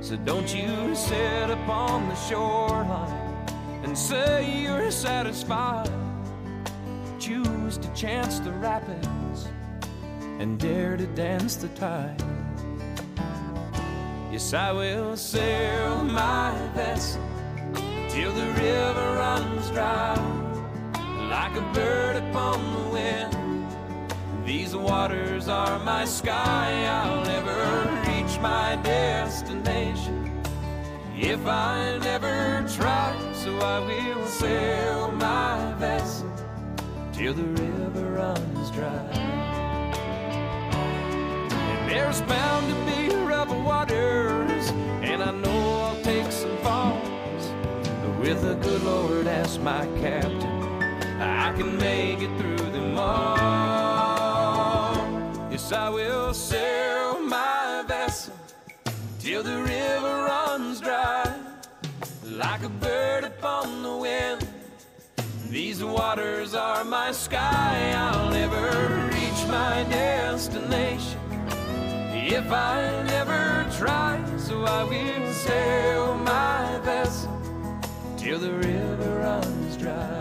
So don't you sit upon the shoreline and say you're satisfied. Choose to chance the rapids and dare to dance the tide. Yes, I will sail my vessel till the river runs dry. Like a bird upon the wind, these waters are my sky. I'll never reach my destination if I never try. So I will sail my vessel till the river runs dry. And there's bound to be rough waters, and I know I'll take some falls, but with the good Lord as my captain, I can make it through them all. Yes, I will sail my vessel till the river runs dry. Like a bird upon the wind, these waters are my sky. I'll never reach my destination if I never try. So I will sail my vessel till the river runs dry.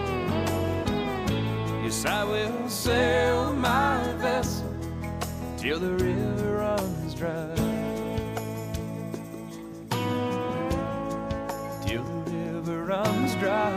Yes, I will sail my vessel till the river runs dry. Till the river runs dry.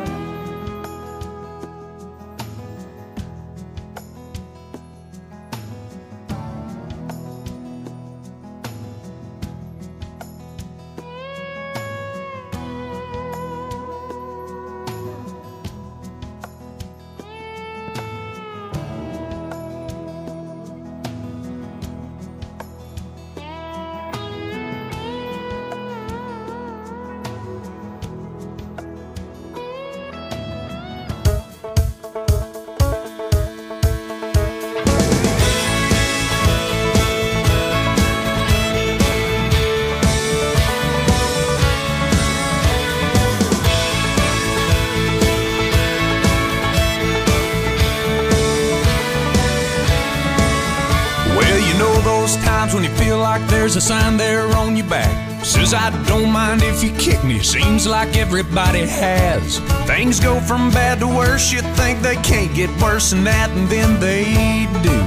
When you feel like there's a sign there on your back says I don't mind if you kick me. Seems like everybody has. Things go from bad to worse. You think they can't get worse than that, and then they do.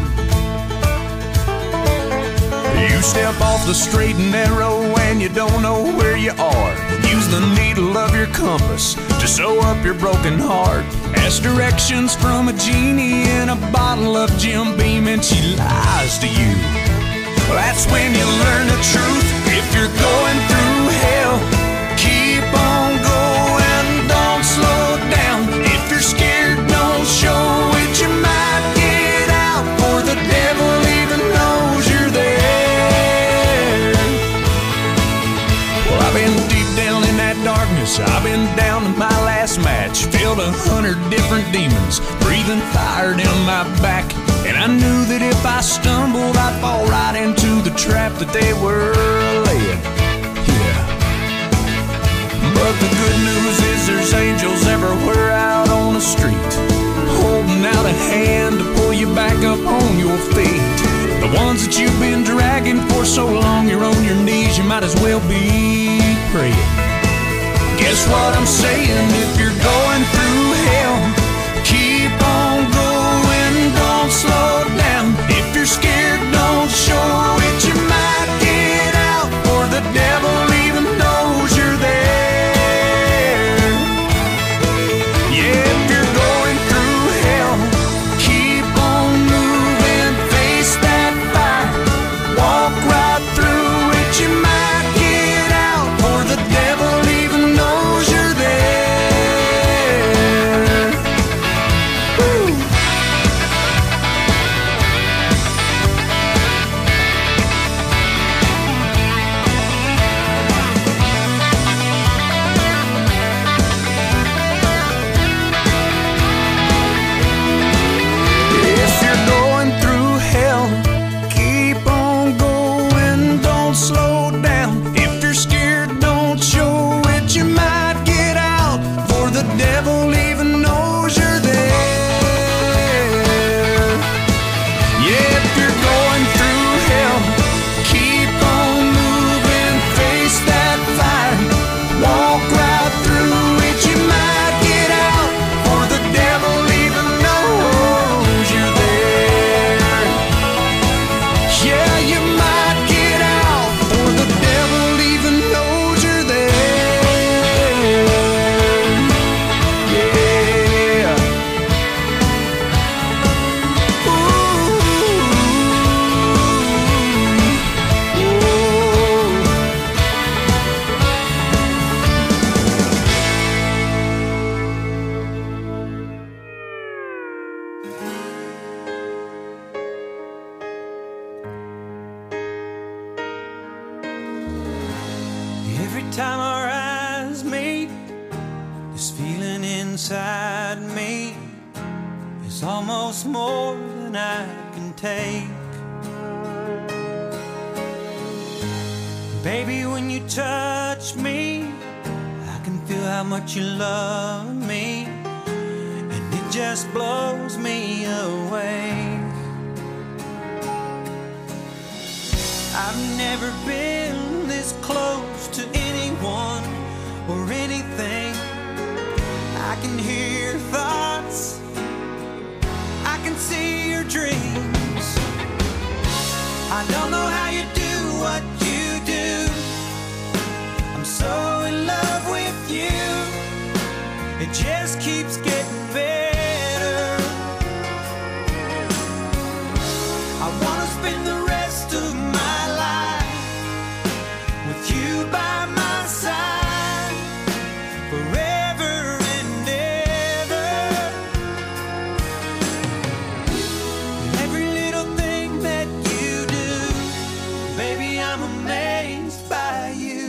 You step off the straight and narrow and you don't know where you are. Use the needle of your compass to sew up your broken heart. Ask directions from a genie in a bottle of Jim Beam and she lies to you. That's when you learn the truth. If you're going through hell, keep on going, don't slow down. If you're scared, don't show it. You might get out, for the devil even knows you're there. Well, I've been deep down in that darkness. I've been down to my last match. Filled 100 different demons, breathing fire down my back. And I knew that if I stumbled, I'd fall right into the trap that they were laying. Yeah. But the good news is there's angels everywhere out on the street, holding out a hand to pull you back up on your feet. The ones that you've been dragging for so long, you're on your knees, you might as well be praying. Guess what I'm saying? If you're going through hell, keep on going, don't slow down. If you're scared, don't show it. You might get out, for the devil even knows you're there. Yeah, if you're going through hell, keep on moving, face that fire, walk right through it. You might get out, for the devil even knows you're there. time our eyes meet, this feeling inside me is almost more than I can take. Baby, when you touch me, I can feel how much you love me, and it just blows me away. I've never been this close to anyone or anything. I can hear your thoughts, I can see your dreams. I don't know how you do what you do. I'm so in love with you. It just keeps getting better. I wanna spend the rest of my life with you by my side, forever and ever. Every little thing that you do, baby, I'm amazed by you.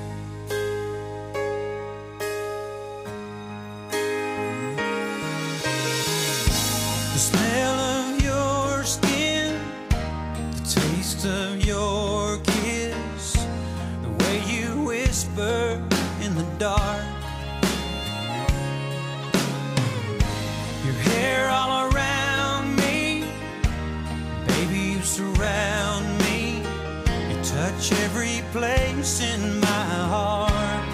The smell of your skin, the taste of your kiss, the way you whisper in the dark, your hair all around me, baby, you surround me, you touch every place in my heart.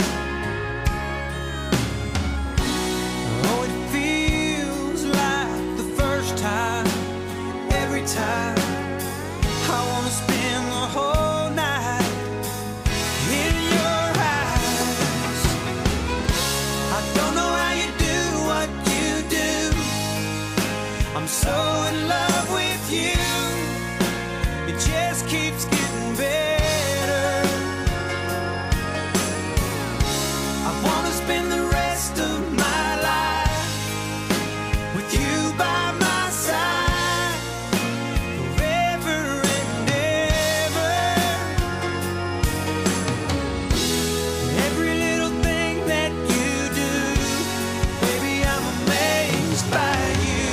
Oh, it feels like the first time, every time. I wanna spend the whole night in your eyes. I don't know how you do what you do. I'm so in love with you. It just keeps getting better. I wanna spend the rest of my life with you by my side, forever and ever. Every little thing that you do, baby, I'm amazed by you.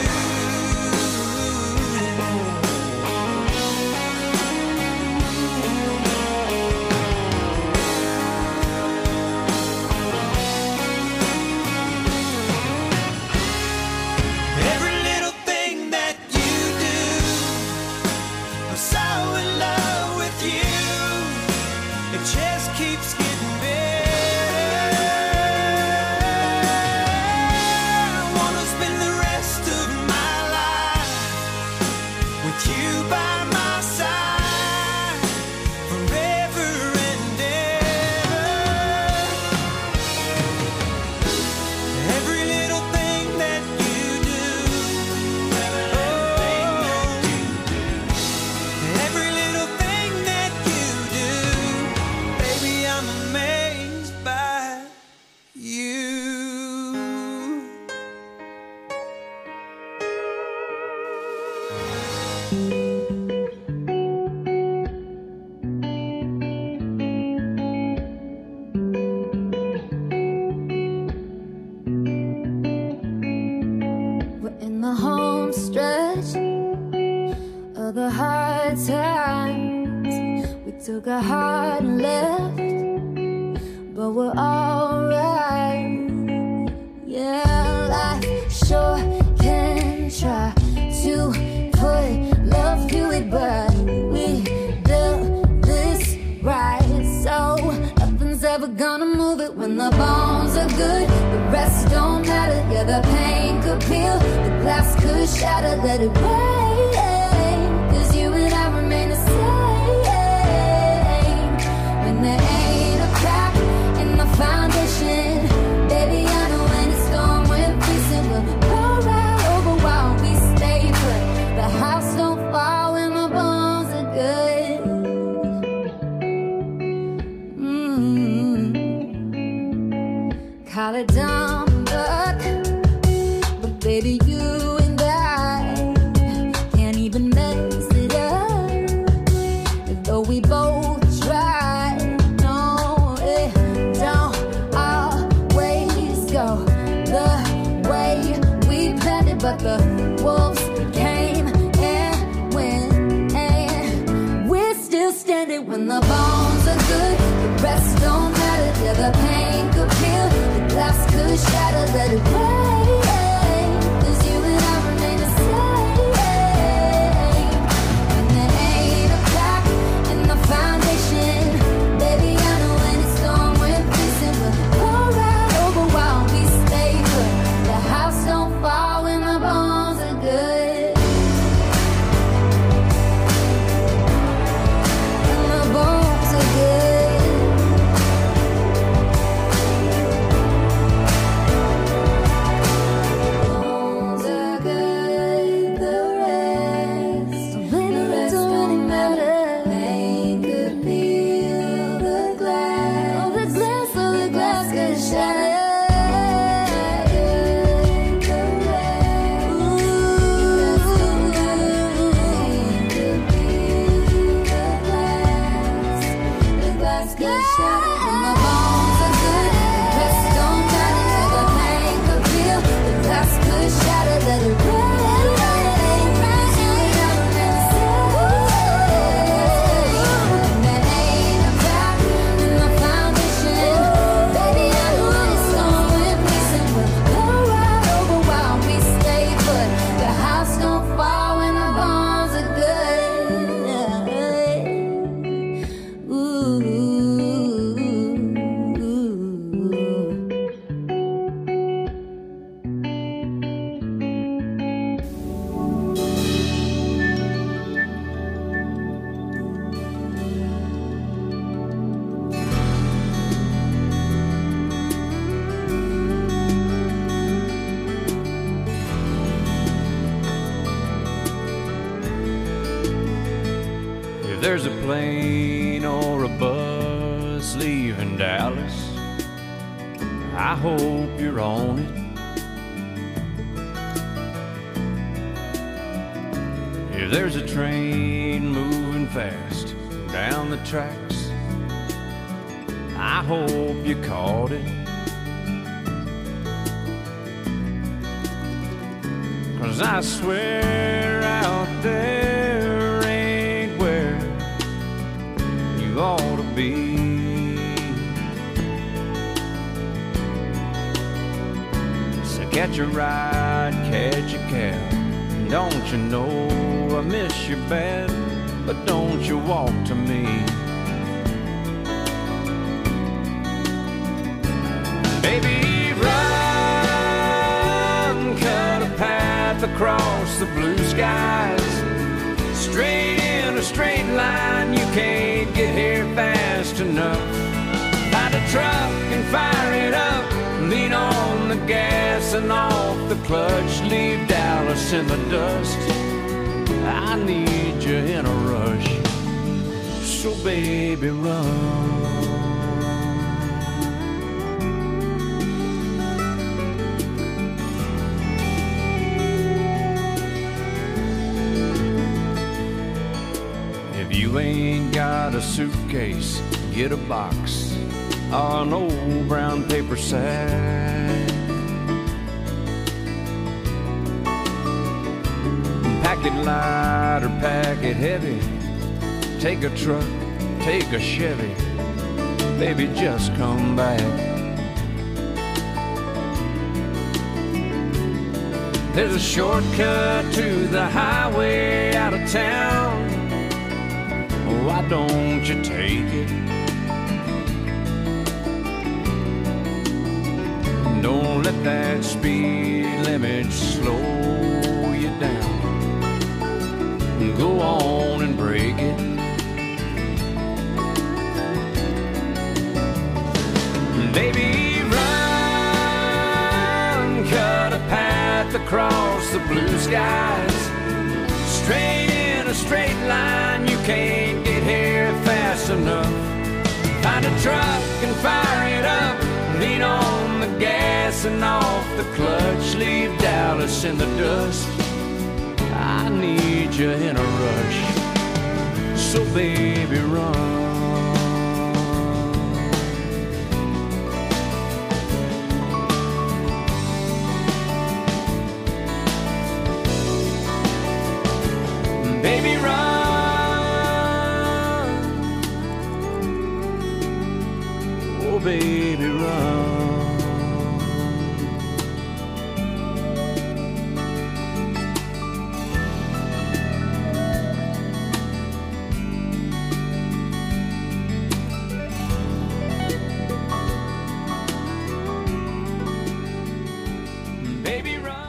Every little thing that you do, I'm so in love with you. It just keeps getting better. I wanna spend the rest of my life with you by my side, forever and ever. Every little thing that you do, every little thing that you do, baby, I'm amazed by you. We're in the home stretch of the hard times. We took a hard left, but we're alright. Yeah, life sure can try to put love to it, but we built this right, so nothing's ever gonna move it. When the bones are good, the rest don't matter. Yeah, the pain could peel, the glass could shatter. Let it rain, 'cause you and I remain the same. When there ain't a crack in the foundation, baby, I know when it's storm, we're facing. We'll roll right over while we stay put. The house don't fall when the bones are good. Call it dumb luck, but baby, you and I can't even mess it up. Though we both try, no, are good, the rest don't matter. Yeah, the pain could peel, the glass could shatter. Let it rain, 'cause you and I remain the same. And there ain't a crack in the foundation. Baby, I know when it's storm we're facing, but pour right over while we stay put. The house don't fall when the bones are good. And the bones are good. Bones are good, the rest don't really matter. Pain could peel the glass. Oh, the glass could shatter. If there's a plane or a bus leaving Dallas, I hope you're on it. If there's a train moving fast down the tracks, I hope you caught it. 'Cause I swear out there ain't where you ought to be. So catch a ride, catch a cab. Don't you know I miss you bad, but don't you walk to me. Baby, run, cut a path across the blue skies. Straight in a straight line, you can't get here fast enough. Find a truck and fire it up. Lean on the gas and off the clutch. Leave Dallas in the dust. I need you in a rush. So baby, run. If you ain't got a suitcase, get a box or an old brown paper sack. Pack it light or pack it heavy. Take a truck, take a Chevy. Baby, just come back. There's a shortcut to the highway out of town. Why don't you take it? Don't let that speed limit slow you down. Go on and break it. Baby, run, cut a path across the blue skies. Straight in a straight line, you can't get here fast enough. Find a truck and fire it up. Lean on the gas and off the clutch. Leave Dallas in the dust. I need you in a rush. So baby, run. Baby, run. baby, run. Baby, run.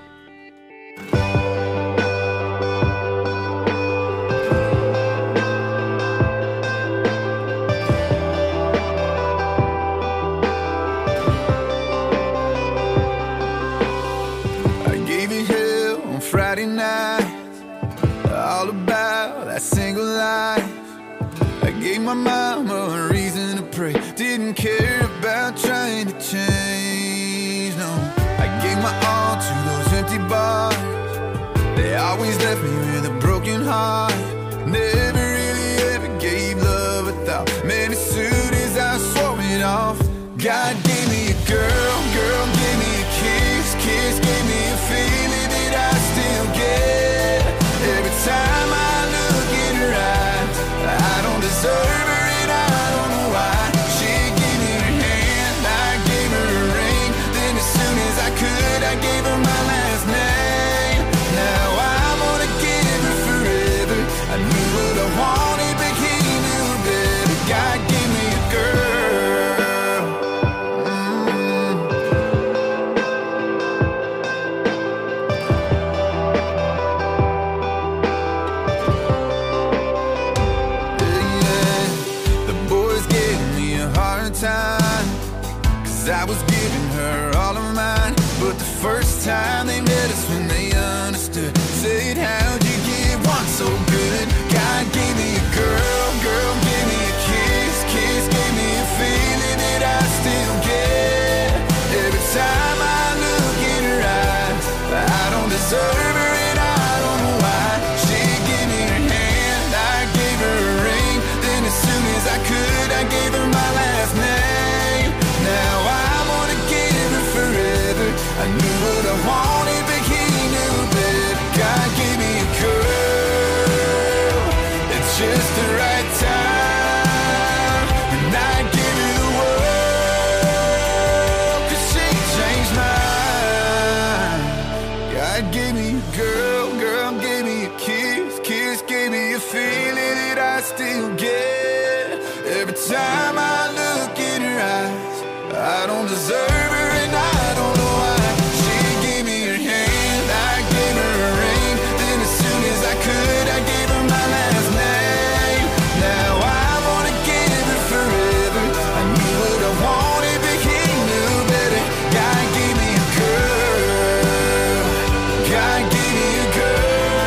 Friday night, all about that single life. I gave my mama a reason to pray. Didn't care about trying to change, no. I gave my all to those empty bars. They always left me with a broken heart. Never really ever gave love a thought. Man, as soon as I swore it off, God gave me a girl, girl gave me a kiss, kiss gave me a feeling that I still get. Every time I look in her eyes, I don't deserve her and I don't know why. She gave me her hand, I gave her a ring. Then as soon as I could, I gave her my last name. Now I'm gonna give her forever. I knew what I wanted, but he knew better. God gave me a girl. Cause I was giving her all of mine, but the first time they met us when they understood, said, how'd you get one so good? God gave me a girl, girl gave me a kiss, kiss gave me a feeling that I still get. Every time I look in her eyes, I don't deserve her and I don't know why. She gave me her hand, I gave her a ring. Then as soon as I could, I gave her my last name. Now I'm gonna give her forever. I knew what I wanted, but he knew better. God gave me a girl at just the right time, and I give her the world, cause she changed mine. God gave me a girl, girl gave me a kiss, kiss gave me a feeling that I still get. Every time I look in her eyes, I don't deserve her and I don't know why. She gave me her hand, I gave her a ring. Then as soon as I could, I gave her my last name. Now I wanna give her forever. I knew what I wanted, but he knew better. God gave me a girl. God gave me a girl.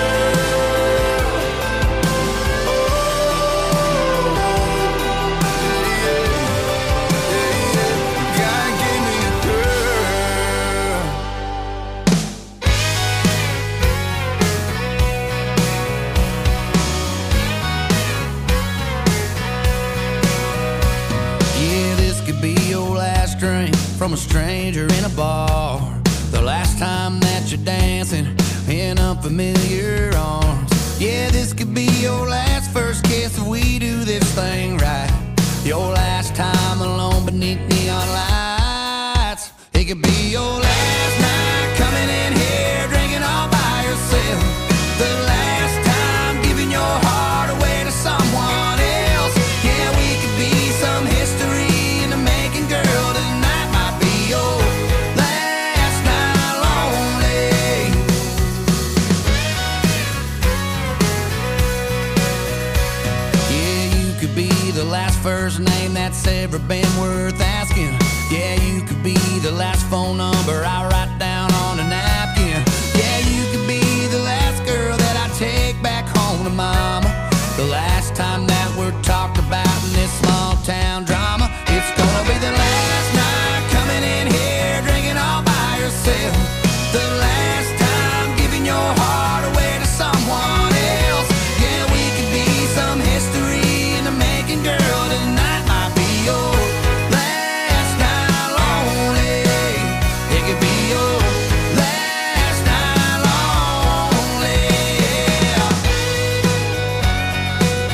From a stranger in a bar, the last time that you're dancing in unfamiliar arms. Yeah, this could be your last first kiss if we do this thing right. Your last time alone beneath neon lights. It could be your last night coming in here drinking all by yourself. The last time giving your heart away to someone else. Yeah, we could be some history in the making, girl. Tonight might be your last night lonely. Yeah, you could be the last first name that's ever been worth asking. Yeah, you could be the last phone number I write down on a napkin. Yeah, you could be the last girl that I take back home to mama. The last time that we're talked about in this small town drama. It's gonna be the last night coming in here drinking all by yourself. The last time giving your heart away to someone else. Yeah, we could be some history in the making, girl. Tonight might be your last night lonely. It could be your last night lonely. Yeah.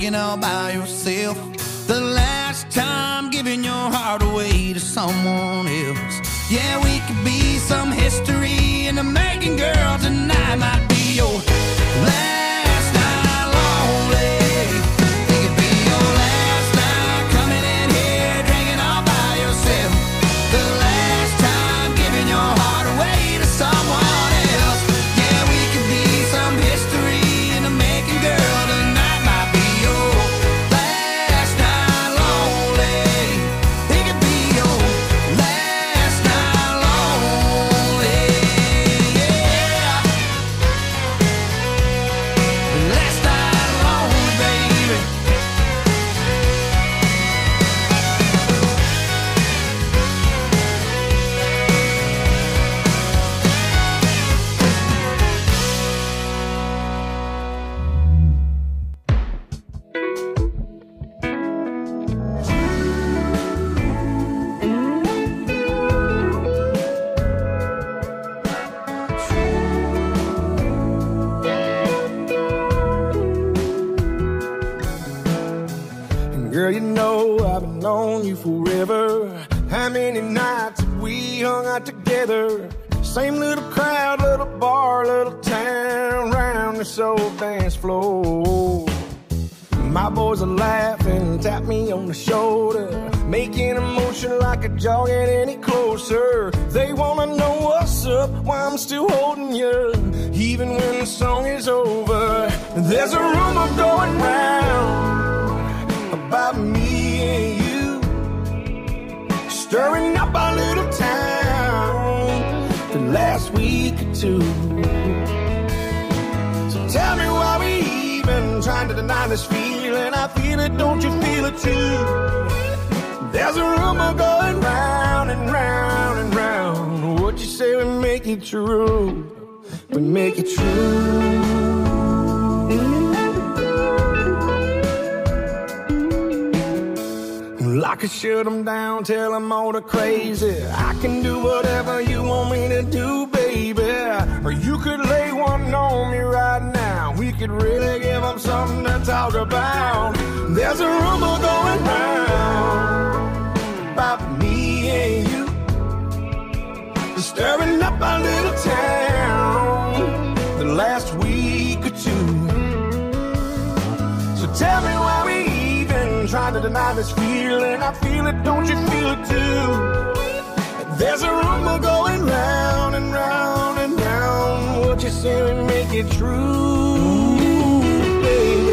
drinking all by yourself. The last time giving your heart away to someone else. Yeah, we could be some history in the making, girl. Tonight might be your last night lonely. It could be your last night coming in here drinking all by yourself. The last time giving your heart away to someone else. Yeah, we could be some history in the making, girl. Tonight might be your last night lonely. It could be your last night lonely. Yeah, last night lonely, baby. Girl, you know I've been on you forever. How many nights have we hung out together? Same little crowd, little bar, little town, round this old dance floor. My boys are laughing, tap me on the shoulder, making a motion like a jog ain't any closer. They wanna know what's up, why I'm still holding you, even when the song is over. There's a rumor going round about me and you, stirring up our little town the last week or two. So tell me why we even trying to deny this feeling. I feel it, don't you feel it too? There's a rumor going round and round and round. What you say we make it true, we make it true. I could shut them down, tell them all the crazy. I can do whatever you want me to do, baby. Or you could lay one on me right now. We could really give them something to talk about. There's a rumor going round about me and you, stirring up our little town the last week or two. So tell me why we trying to deny this feeling. I feel it, don't you feel it too? There's a rumor going round and round and round. What you say we make it true, baby.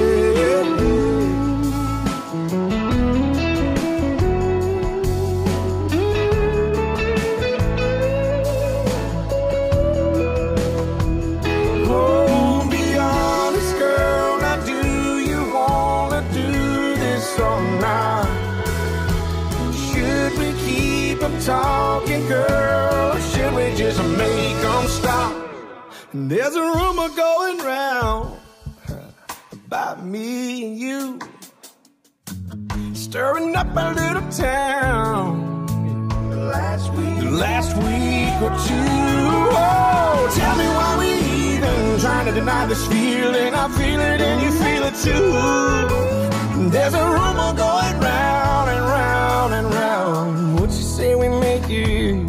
Oh, be honest, girl. Now do you wanna do this or not? Should we keep them talking, girl, or should we just make them stop? And there's a rumor going round about me and you, stirring up a little town the last week or two. Oh, tell me why we even trying to deny this feeling. I feel it and you feel it too. There's a rumor going round and round and round. What you say we make it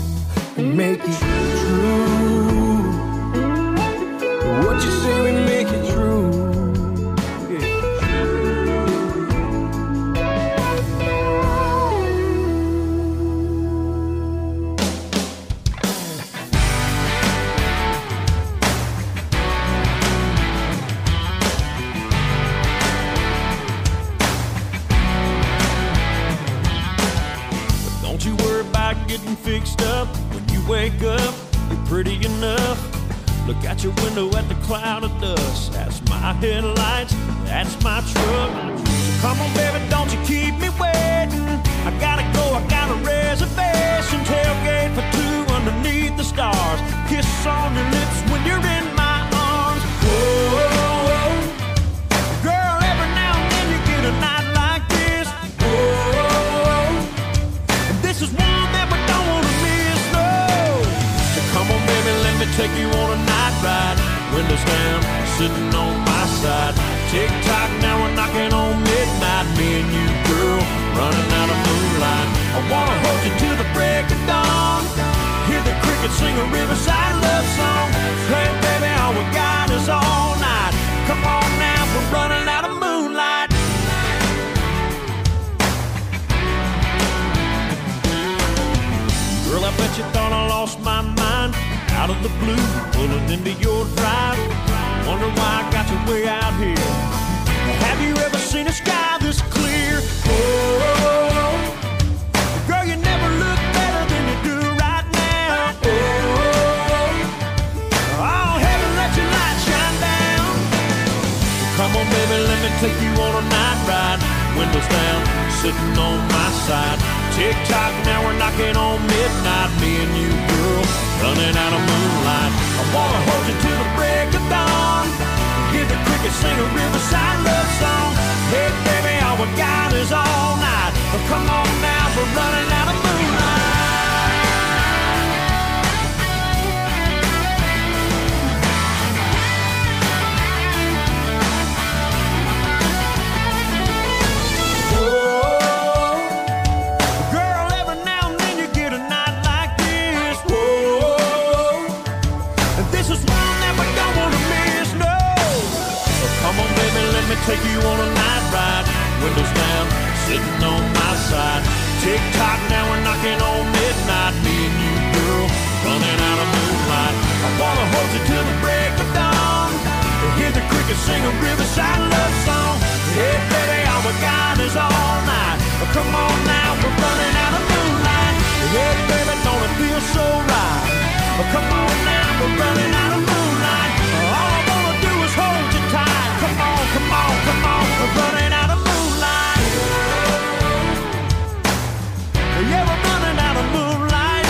true? What you say we make it true? Getting fixed up when you wake up, you're pretty enough. Look out your window at the cloud of dust. That's my headlights, that's my truck. So come on, baby, don't you keep me waiting. I gotta go, I got a reservation. Tailgate for two underneath the stars. Kiss on your lips when you're in my arms. Whoa, whoa. Girl, every now and then you get a night like this. Whoa, this is one that we don't wanna miss, no. So come on, baby, let me take you on a night ride. Windows down, sitting on my side. Tick tock, now we're knocking cricket, sing a riverside love song. Hey, baby, all we got is all night. Come on now, we're running out of moonlight. Girl, I bet you thought I lost my mind. Out of the blue, pulling into your drive. Wonder why I got you way out here. Have you ever seen a sky this clear? Oh, girl, you never look better than you do right now. Oh, heaven, let your light shine down. Come on, baby, let me take you on a night ride. Windows down, sitting on my side. Tick-tock, now we're knocking on midnight. Me and you, girl, running out of moonlight. I wanna hold you till the break of dawn. Hear the crickets sing a riverside love song. Hey, baby, all we got is all night. Oh, come on now, we're running out of moonlight. Take you on a night ride, windows down, sitting on my side. Tick-tock, now we're knocking on midnight. Me and you, girl, running out of moonlight. I wanna hold you till the break of dawn. Hear the crickets sing a riverside love song. Hey, baby, all we got is all night. Oh, come on now, we're running out of moonlight. Hey, baby, don't it feel so right? Oh, come on now, we're running out of moonlight. All I wanna do is hold you tight. Come on, come on, come on, we're running out of moonlight. Yeah, we're running out of moonlight.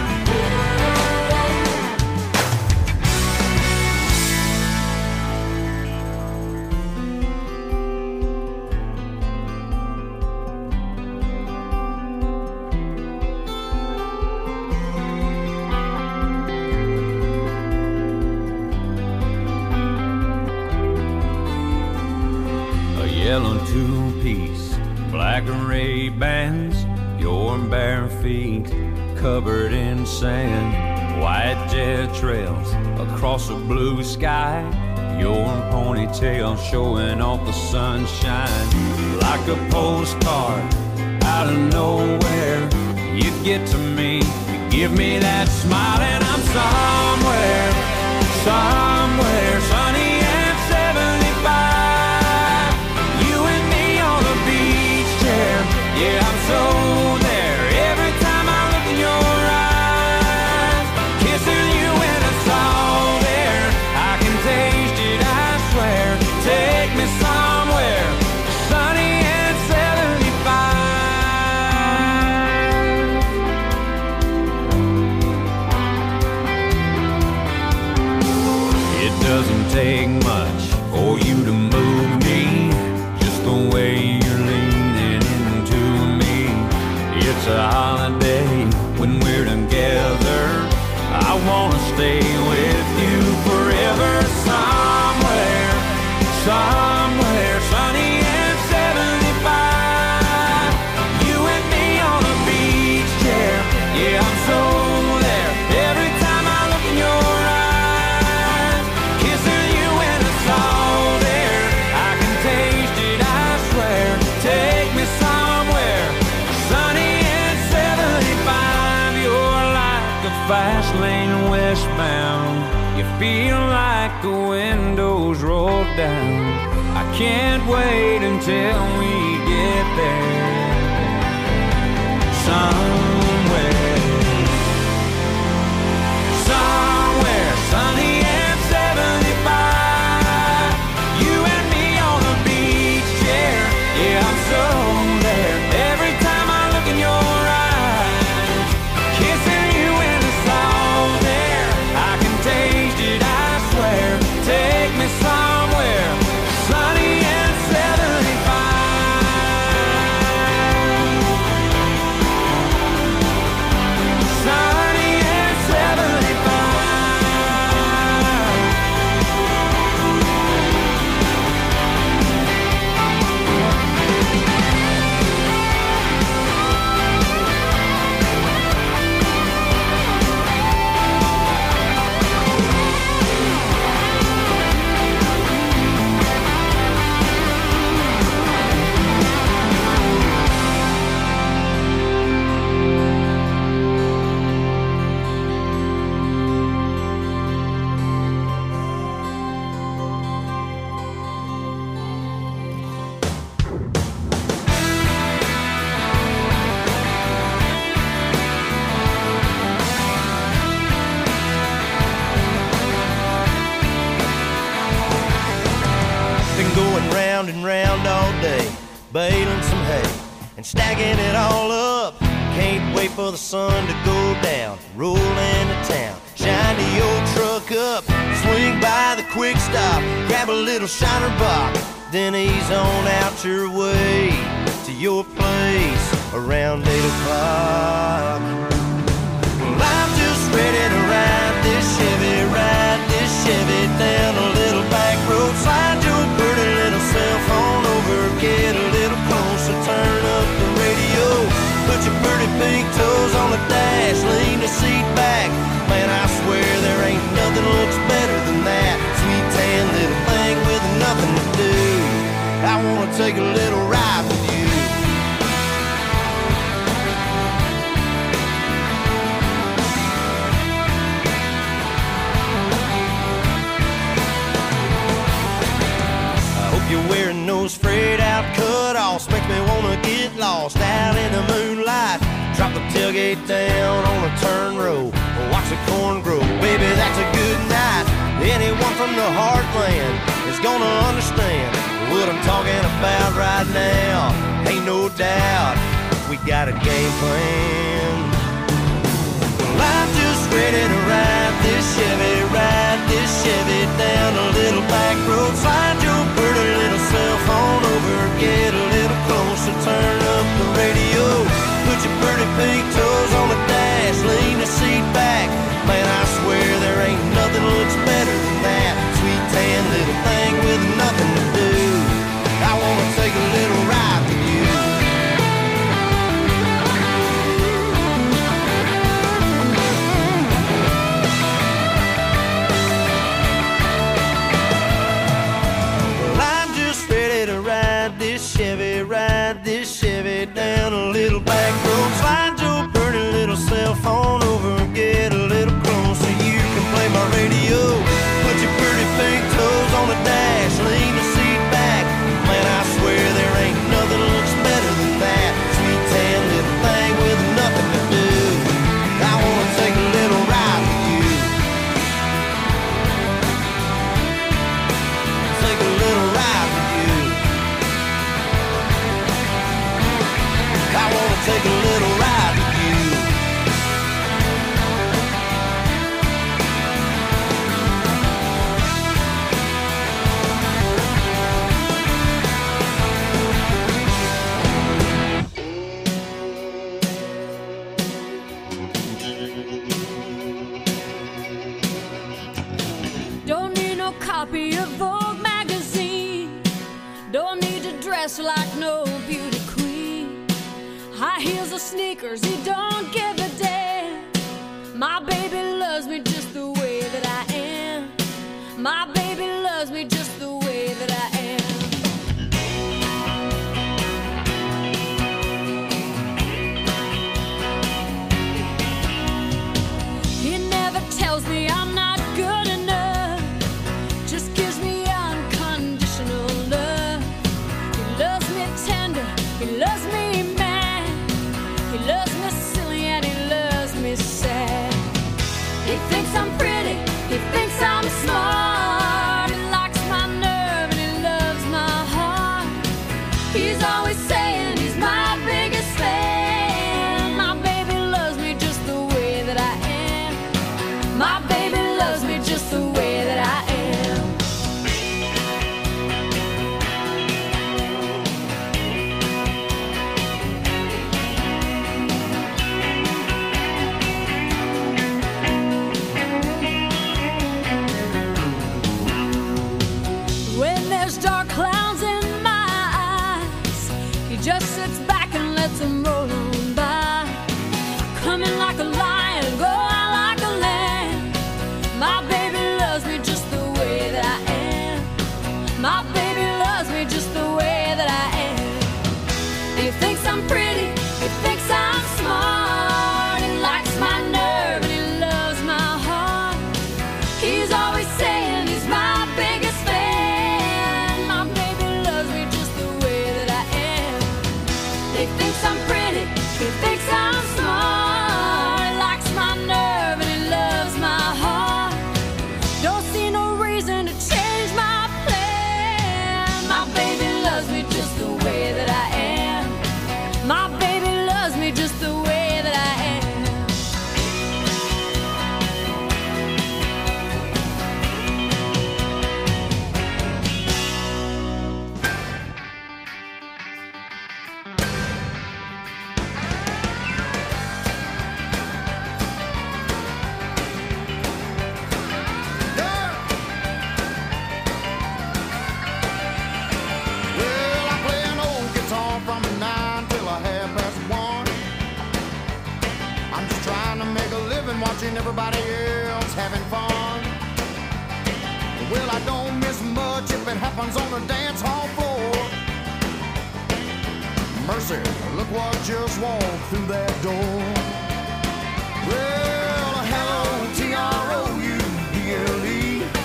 Yellow two-piece, black and red bands, your bare feet covered in sand, white jet trails across a blue sky, your ponytail showing off the sunshine. Like a postcard out of nowhere, you get to me, you give me that smile, and I'm somewhere, somewhere sunny and 75. Yeah, I'm so there every time I look in your eyes. Kissing you and it's all there. I can taste it, I swear. Take me somewhere sunny and 75. It doesn't take much for you to move me, just the way you're leaning. It's a holiday when we're together. I wanna stay with you forever. Somewhere, somewhere sunny and 75. You and me on a beach chair. Yeah, I'm so there every time I look in your eyes. Kissing you and it's all there. I can taste it, I swear. Take me somewhere sunny. Fast lane westbound, you feel like the windows roll down. I can't wait until we get there. Somewhere, somewhere sunny and 75. You and me on a beach chair. Yeah, I'm so there every time I look in your eyes. Kissing you and it's all there. I can taste it, I swear. Take me somewhere sunny and 75. round and round all day, baling some hay and stacking it all up. Can't wait for the sun to go down, roll into town, shine the old truck up, swing by the quick stop, grab a little shiner box, then ease on out your way to your place around 8 o'clock. Well, I'm just ready to ride this Chevy down a little back road. Slide your pretty little cell phone over, get a little closer, turn up the radio, put your pretty pink toes on the dash, lean the seat back. Man, I swear there ain't nothing looks better than that sweet tan little thing with nothing to do. I wanna take a little ride with you. You're wearing those frayed out cut-offs, makes me wanna get lost out in the moonlight. Drop the tailgate down on a turn row, watch the corn grow. Baby, that's a good night. Anyone from the heartland is gonna understand what I'm talking about right now. Ain't no doubt we got a game plan. Well, I'm just ready to ride this Chevy down a little back road. Slide your pretty little cell phone over, get a little closer, turn up the radio, put your pretty pink toes on the dash, lean the seat back. Man, I swear there ain't nothing looks better than that sweet tan little thing with nothing to do. I wanna take a little ride with you. Ride this Chevy down a little back road. Slide your pretty little cell phone over, get a little closer. You can play my radio, put your pretty pink toes on the dash, lean the seat back. Man, I swear there ain't nothing looks better than that sweet tan little thing with nothing to do. I wanna take a little ride with you. Take a little ride with you. I wanna take a little ride with you. Don't need no copy of Vogue magazine. Don't need to dress like no beauty queen. High heels or sneakers, he don't give a damn. My baby loves me just the way that I am. My baby loves me just the way that I am. He never tells me I'm not good enough, just gives me unconditional love. He loves me tender, he loves me mad, he loves me silly and he loves me sad. He thinks I'm pretty, he thinks I'm smart, he likes my nerve and he loves my heart. He's always saying he's my biggest fan. My baby loves me just the way that I am. My baby loves me just the way that I am. When there's dark clouds in my eyes, he just sits back and lets them roll on by. Coming like a lion, go out like a lamb. My baby loves me just the way that I am. My baby loves me just the way that I am. He thinks I'm pretty, he thinks I'm smart, he likes my nerve and he loves my heart. He's always saying he's my biggest fan. My baby loves me just the way that I am. happens on the dance hall floor. Mercy, look what just walked through that door. Well, hello, T-R-O-U-B-L-E.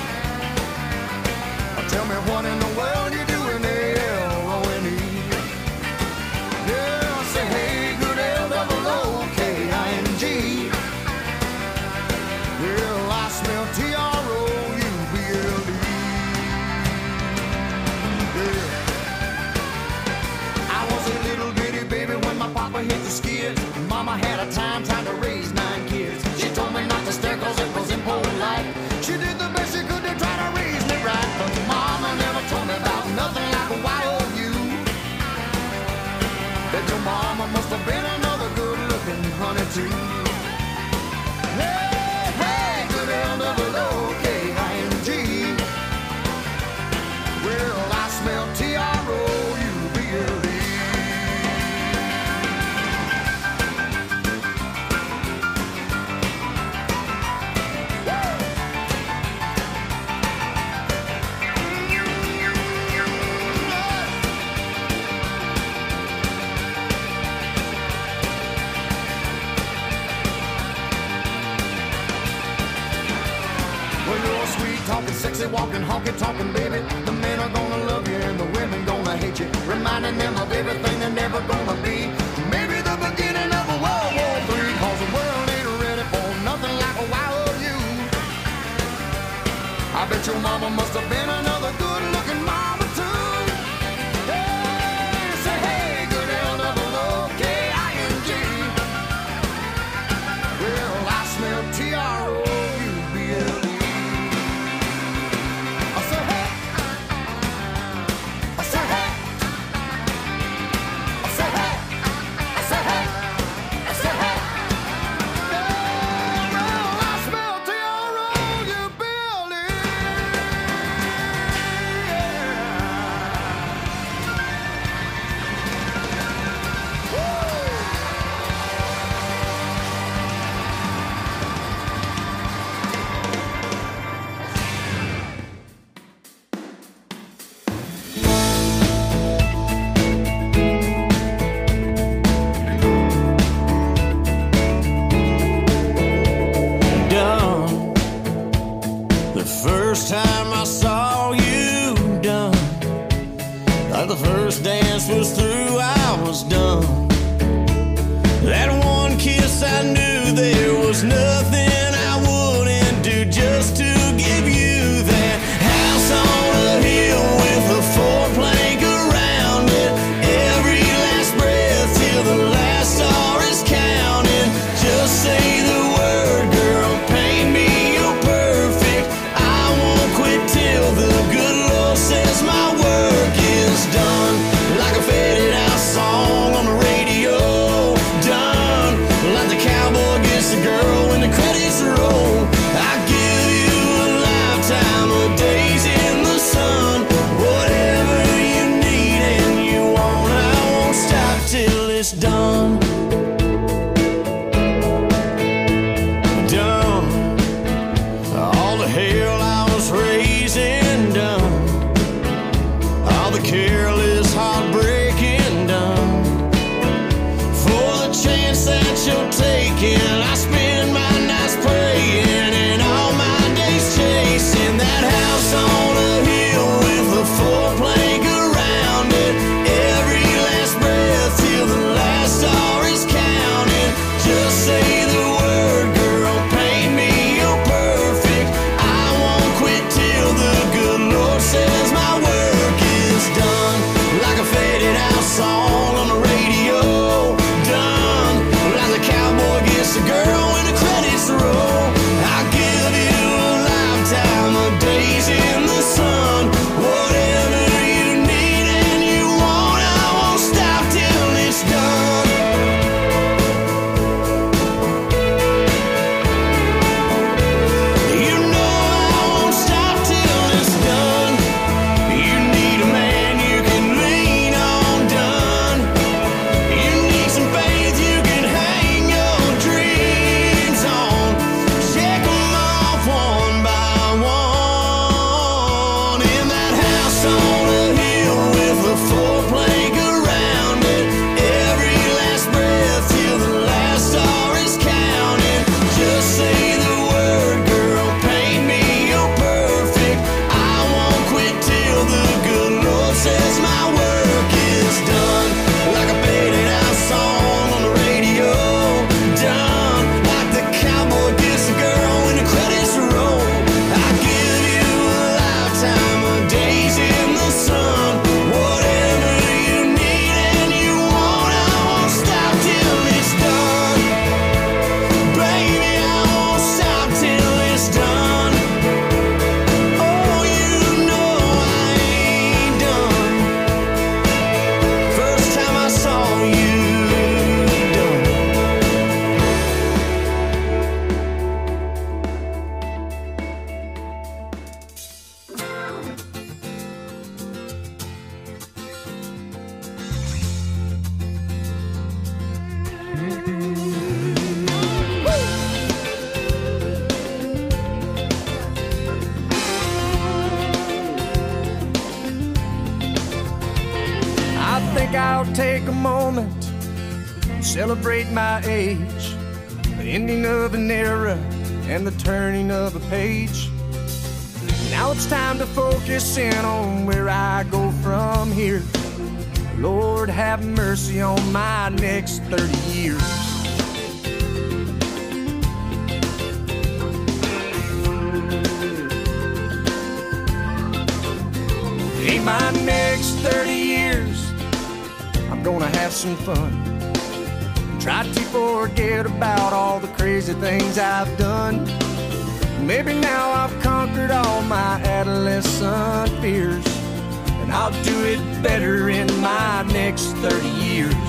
Tell me what in the world you doing, L-O-N-E. Yeah, I say, hey, good L-O-O-K-I-N-G. Well, I smell T-R-O-U-B-L-E. Yeah. I was a little bitty baby when my papa hit the skids. Mama had a time trying to raise 9 kids. She told me not to stare cause it was impolite. She did the best she could to try to raise me right, but Mama never told me about nothing like a Y-O-U. Bet your mama must have been another good-looking honey too. Hey, hey, good L-O-O-K-I-N-G. Well, I smell T-R-O-U-B-L-E. Talking sexy, walking, honky, talking, baby. The men are gonna love you and the women gonna hate you, reminding them of everything they're never gonna be. Maybe the beginning of a World War III, cause the world ain't ready for nothing like a Y-O-U. I bet your mama must have been another good-looking mama too. Hey, say hey, good L-O-O-K-I-N-G. Well, I smell T-R-O-U-B-L-E. First time I saw you done, like the first dance was through, I was done. That one kiss, I knew there was nothing I wouldn't do just to give you that house on a hill with a 4-plank around it. Every last breath till the last star is counted. Just say the word, girl, paint me your perfect. Till the good Lord says my work is done. Like a faded out song on the radio. Done. Like the cowboy gets the girl when the credits roll. I give you a lifetime of days in the sun. Whatever you need and you want, I won't stop till it's done. Done. All the hell I was raising done. All the careless heartbreaking done. For the chance that you're taking, I spend my nights praying and all my days chasing that house on a hill with a 4-plank around it. Every last breath till the last star is counted. Just say the word, girl, paint me your perfect. I won't quit till the good Lord says my work is done. think I'll take a moment to celebrate my age, the ending of an era and the turning of a page. Now it's time to focus in on where I go from here. Lord, have mercy on my next 30 years. In my next 30 years, I'm gonna have some fun. Try to forget about all the crazy things I've done. Maybe now I've conquered all my adolescent fears, and I'll do it better in my next 30 years.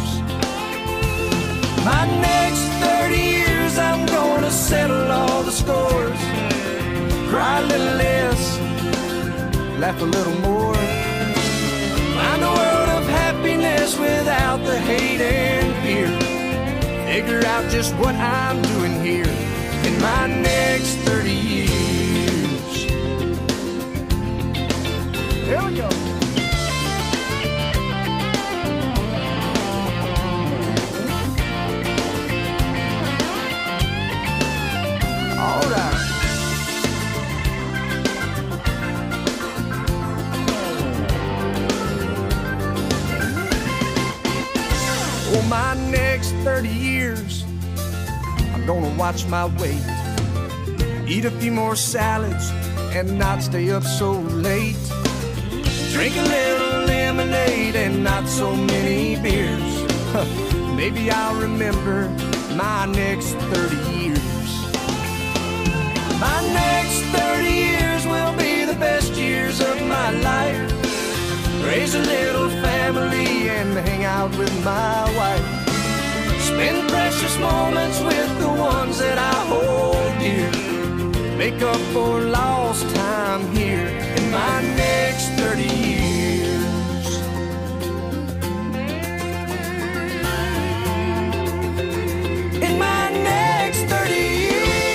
My next 30 years, I'm gonna settle all the scores, cry a little less, laugh a little more, find a world of happiness without the hate and fear, figure out just what I'm doing here in my next 30 years. Here we go. All right. For my next 30 years, I'm gonna watch my weight, eat a few more salads and not stay up so late, drink a little lemonade and not so many beers. Maybe I'll remember my next 30 years. My next 30 years will be the best years of my life. Raise a little family and hang out with my wife. Spend precious moments with the ones that I hold dear. Make up for lost time here in my next 30 years. In my next 30 years.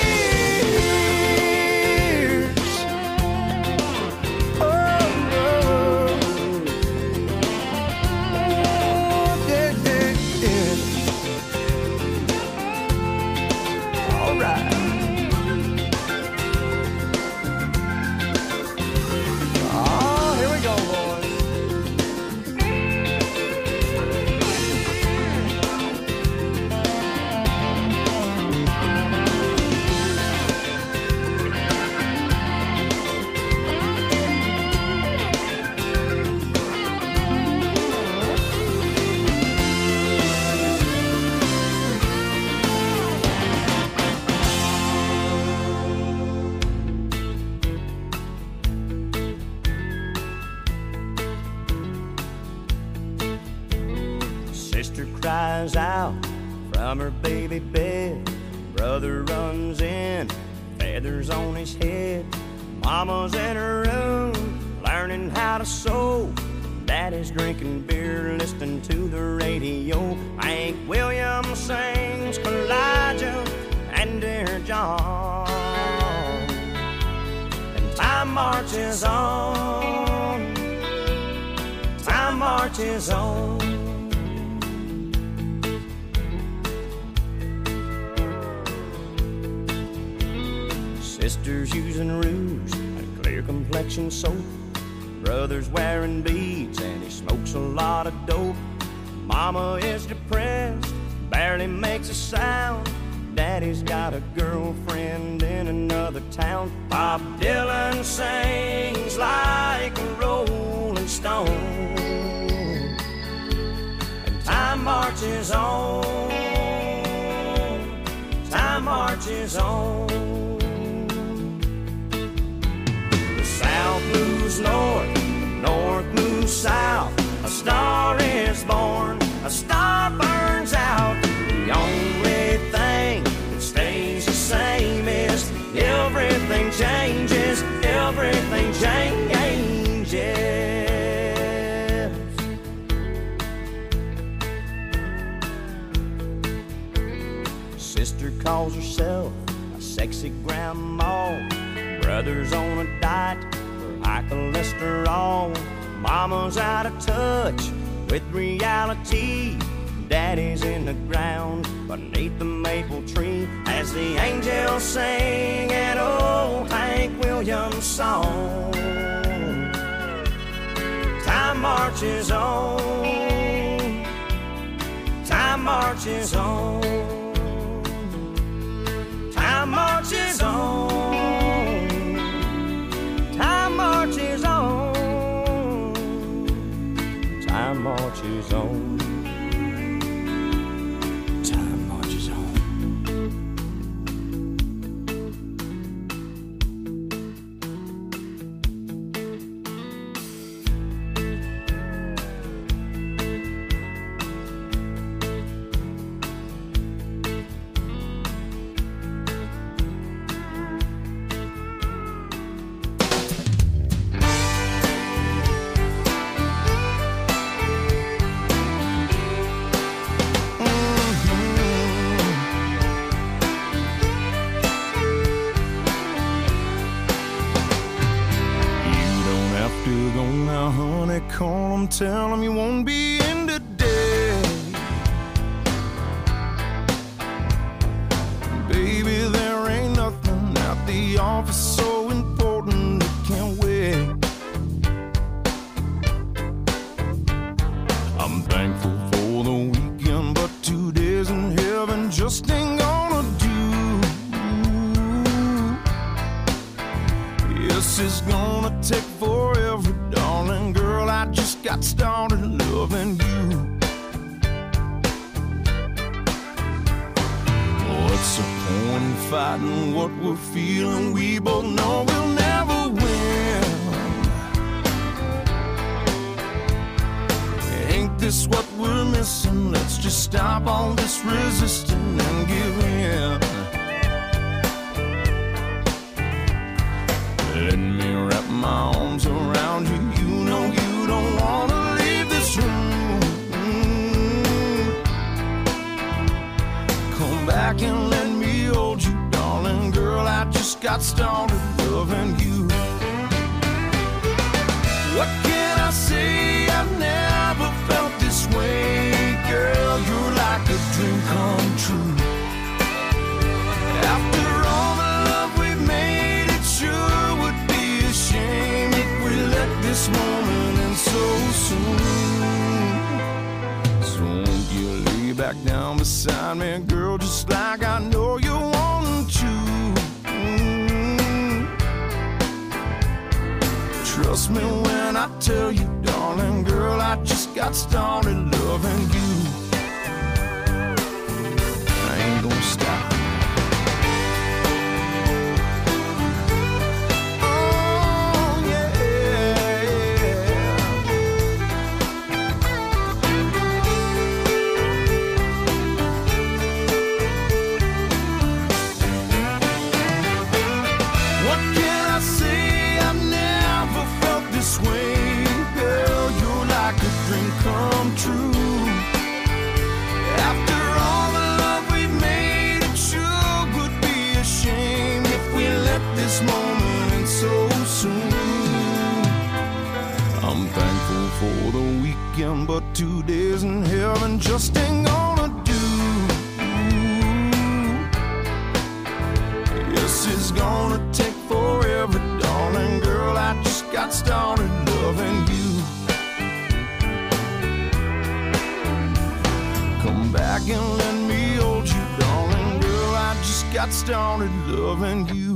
Cries out from her baby bed. Brother runs in, feathers on his head. Mama's in her room, learning how to sew. Daddy's drinking beer, listening to the radio. Hank Williams sings Elijah and Dear John. And time marches on, time marches on. Sisters using rouge, a clear complexion soap. Brother's wearing beads and he smokes a lot of dope. Mama is depressed, barely makes a sound. Daddy's got a girlfriend in another town. Bob Dylan sings like a rolling stone. And time marches on, time marches on. South moves north, north moves south. A star is born, a star burns out. The only thing that stays the same is everything changes, everything changes. Sister calls herself a sexy grandma. Brother's on a diet for high cholesterol. Mama's out of touch, with reality. Daddy's in the ground beneath the maple tree as the angels sing an old Hank Williams song. Time marches on, time marches on, time marches on, time marches on, time marches on. Call him, tell him you won't be in today. Baby, there ain't nothing at the office so important it can't wait. I'm thankful for the weekend, but 2 days in heaven just ain't gonna do. Yes, it's gonna take forever, darling girl, I just got started loving you. What's the point in fighting what we're feeling? We both know we'll never win. Ain't this what we're missing? Let's just stop all this resisting and give in. Let me wrap my arms around you. You know you don't wanna leave this room. Come back and let me hold you, darling girl. I just got started loving you. What can I say? I've never felt this way, girl. You're like a dream come true. After all the love we've made, it sure would be a shame if we let this moment end so soon. So won't you lay back down beside me, girl, just like I know you want to. Trust me when I tell you, darling girl, I just got started loving you. I ain't gonna stop. Come true. After all the love we've made, it sure would be a shame if we let this moment end so soon. I'm thankful for the weekend, but 2 days in heaven just ain't gonna do. Yes, it's gonna take forever, darling girl. I just got started loving you. Come back and let me hold you, darling girl. I just got started loving you.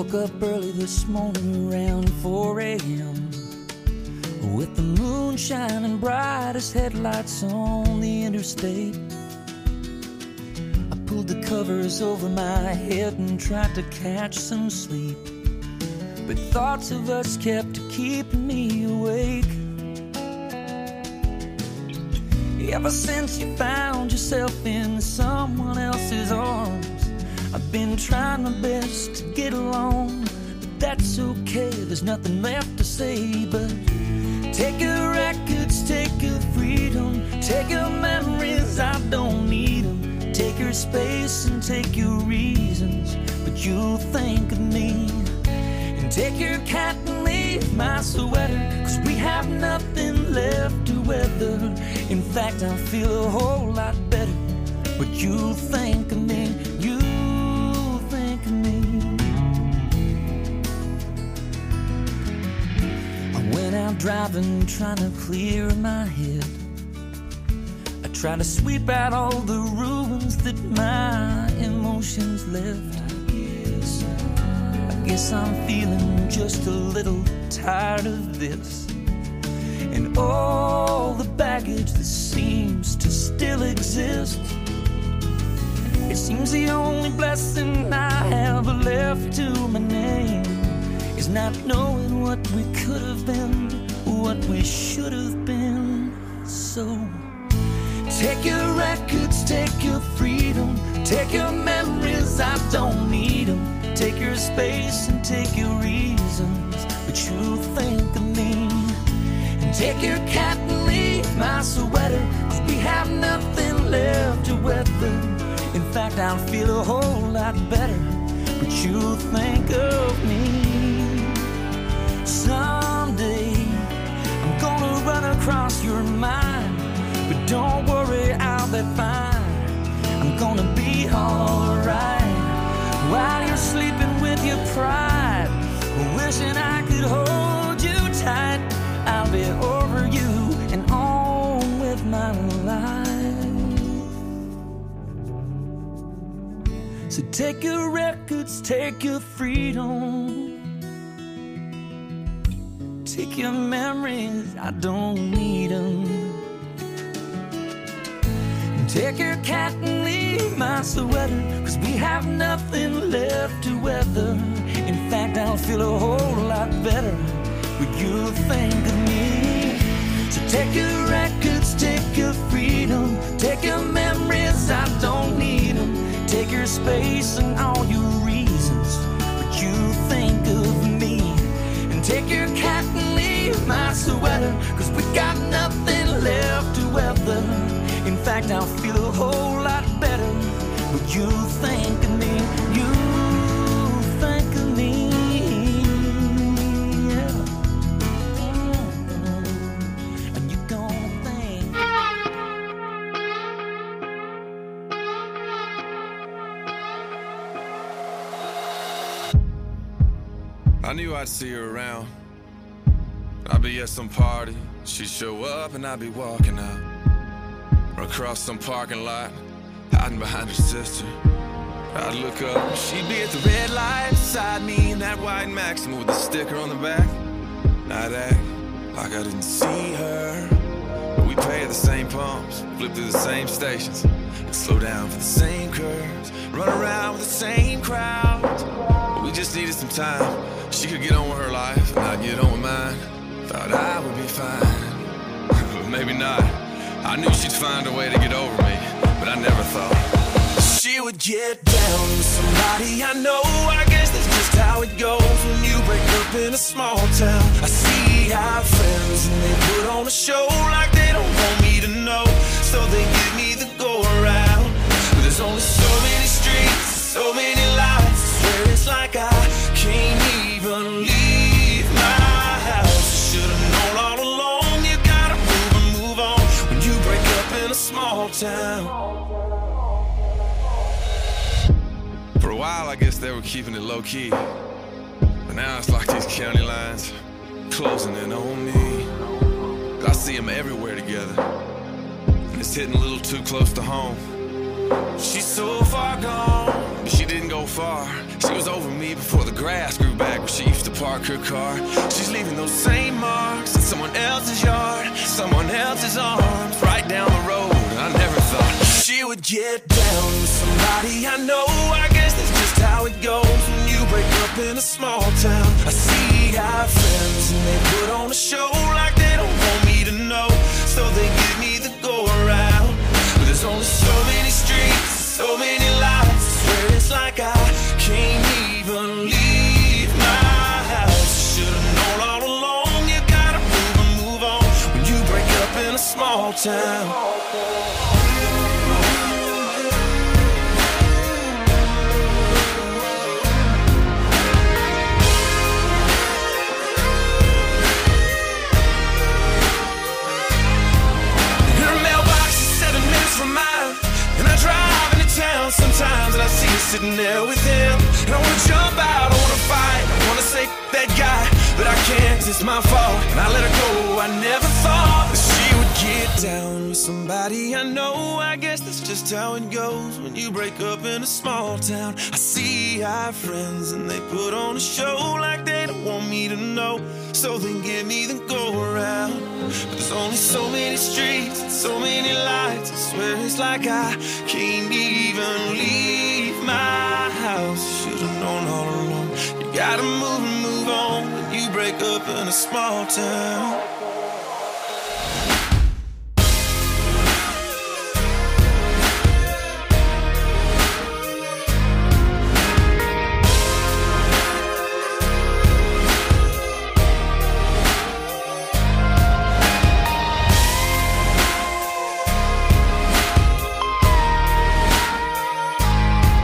woke up early this morning around 4 a.m. with the moon shining bright as headlights on the interstate. I pulled the covers over my head and tried to catch some sleep, but thoughts of us kept keeping me awake. Ever since you found yourself in someone else's arms, I've been trying my best to get along, but that's okay, there's nothing left to say. But take your records, take your freedom, take your memories, I don't need them. Take your space and take your reasons, but you'll think of me. And take your cat and leave my sweater, 'cause we have nothing left to weather. In fact, I feel a whole lot better, but you'll think of me, you'll think of me. I went out driving, trying to clear my head. I tried to sweep out all the ruins that my emotions left. I guess I'm feeling just a little tired of this, and all the baggage that seems to still exist. It seems the only blessing I have left to my name is not knowing what we could have been, what we should have been. So take your records, take your freedom, take your memories, I don't need them. Take your space and take your reasons, but you think of me. And take your cat and leave my sweater, 'cause we have nothing left to weather. In fact, I'll feel a whole lot better, but you think of me. Someday I'm gonna run across your mind, but don't worry, I'll be fine. I'm gonna be alright while you're sleeping with your pride, wishing I could hold you tight. I'll be over you and on with my life. So take your records, take your freedom, take your memories, I don't need them. Take your cat and leave my sweater, 'cause we have nothing left to weather. In fact, I'll feel a whole lot better, but you'll think of me. So take your records, take your freedom, take your memories, I don't need them. Take your space and all your reasons, but you'll think of me. And take your cat and leave my sweater, 'cause we got nothing left to weather. In fact, I'll feel a whole lot better, but you think of me, you think of me, yeah. And you're gonna think. I knew I'd see her around. I'd be at some party, she'd show up and I'd be walking out. Or across some parking lot, hiding behind her sister. I'd look up, she'd be at the red light beside me in that white Maxima with the sticker on the back. I'd act like I didn't see her, but we pay at the same pumps, flip through the same stations, and slow down for the same curves, run around with the same crowds. But we just needed some time. She could get on with her life, and I'd get on with mine. Thought I would be fine, but maybe not. I knew she'd find a way to get over me, but I never thought she would get down with somebody I know. I guess that's just how it goes when you break up in a small town. I see our friends and they put on a show like they don't want me to know, so they give me the go around. But there's only so many streets, so many lights, I swear it's like I can't even leave my house. I should've known all along, you gotta move on when you break up in a small town. For a while, I guess they were keeping it low-key, but now it's like these county lines closing in on me. I see them everywhere together, and it's hitting a little too close to home. She's so far gone, but she didn't go far. She was over me before the grass grew back where she used to park her car. She's leaving those same marks in someone else's yard, someone else's arms, right down the road. I never thought she would get down with somebody I know. I guess that's just how it goes when you break up in a small town. I see our friends and they put on a show like they don't want me to know, so they give me the go around. But there's only so many streets, so many lights, I swear it's like I can't even leave my house. Should've known all along, you gotta move and move on when you break up in a small town. From mine, and I drive into town sometimes, and I see her sitting there with him, and I wanna jump out, I wanna fight, I wanna say that guy, but I can't, 'cause it's my fault, and I let her go. I never thought that she would get down with somebody I know. I guess that's just how it goes when you break up in a small town. I see our friends and they put on a show like they don't want me to know, so they give me the go around. But there's only so many streets and so many lights, I swear it's like I can't even leave my house. Should've known all along, you gotta move and move on when you break up in a small town.